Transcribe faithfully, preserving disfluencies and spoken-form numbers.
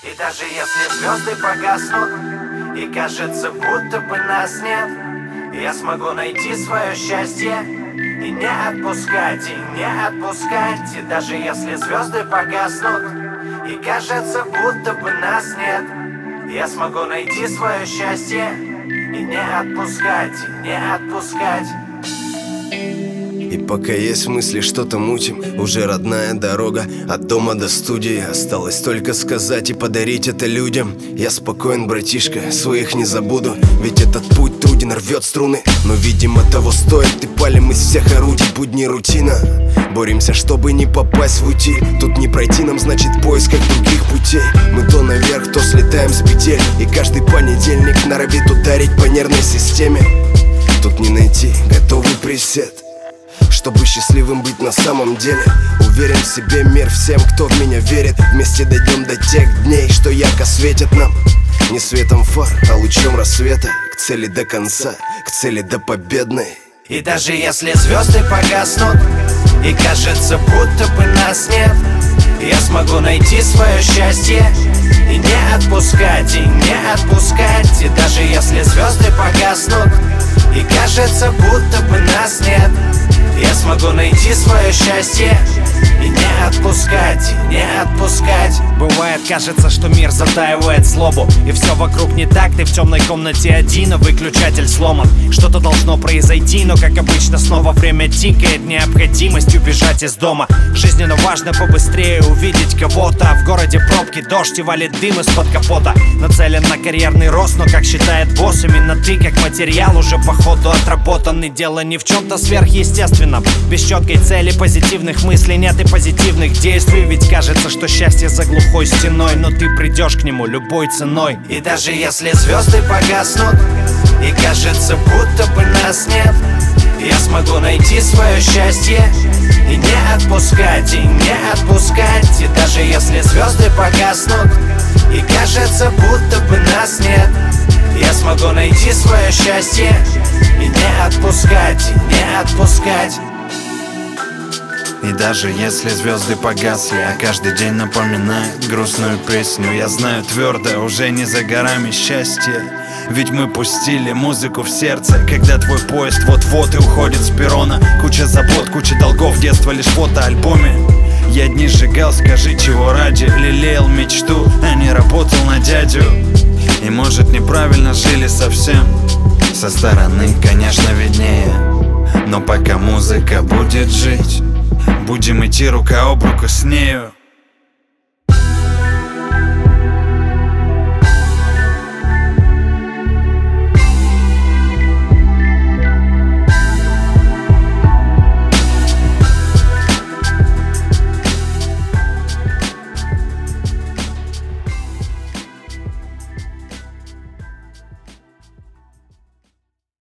И даже если звезды погаснут, и кажется, будто бы нас нет, я смогу найти свое счастье и не отпускать, и не отпускать. И даже если звезды погаснут, и кажется, будто бы нас нет, я смогу найти свое счастье и не отпускать, и не отпускать. И пока есть мысли, что-то мутим, уже родная дорога от дома до студии. Осталось только сказать и подарить это людям. Я спокоен, братишка, своих не забуду. Ведь этот путь труден, рвет струны, но, видимо, того стоит. И палим из всех орудий, будни рутина. Боремся, чтобы не попасть в утиль. Тут не пройти нам, значит, поисках других путей. Мы то наверх, то слетаем с петель. И каждый понедельник норовит ударить по нервной системе. Тут не найти готовый пресет, чтобы счастливым быть на самом деле. Уверен в себе, мир всем, кто в меня верит. Вместе дойдем до тех дней, что ярко светят нам. Не светом фар, а лучом рассвета. К цели до конца, к цели до победной. И даже если звезды погаснут, и кажется, будто бы нас нет, я смогу найти свое счастье и не отпускать, и не отпускать. И даже если звезды погаснут, и кажется, будто бы нас нет, я смогу найти свое счастье и не отпускать, и не отпускать. Бывает, кажется, что мир затаивает злобу, и все вокруг не так, ты в темной комнате один, а выключатель сломан. Что-то должно произойти, но, как обычно, снова время тикает. Необходимость убежать из дома. Жизненно важно побыстрее увидеть кого-то. А в городе пробки, дождь и валит дым из-под капота. Нацелен на карьерный рост, но, как считает босс, именно ты, как материал, уже по ходу отработанный. Дело не в чем-то сверхъестественном. Без четкой цели, позитивных мыслей нет и позитивных действий. Ведь кажется, что счастье за глухой стеной, но ты придешь к нему любой ценой. И даже если звезды погаснут, и кажется, будто бы нас нет, я смогу найти свое счастье и не отпускать, и не отпускать. И даже если звезды погаснут, и кажется, будто бы нас нет, я смогу найти свое счастье и не отпускать, и не отпускать. И даже если звезды погасли, а каждый день напоминает грустную песню, я знаю твердо, уже не за горами счастье. Ведь мы пустили музыку в сердце, когда твой поезд вот-вот и уходит с перрона. Куча забот, куча долгов, детство лишь фотоальбоме. Я дни сжигал, скажи, чего ради. Лелеял мечту, а не работал на дядю. И может неправильно жили совсем. Со стороны, конечно, виднее. Но пока музыка будет жить, будем идти рука об руку с нею.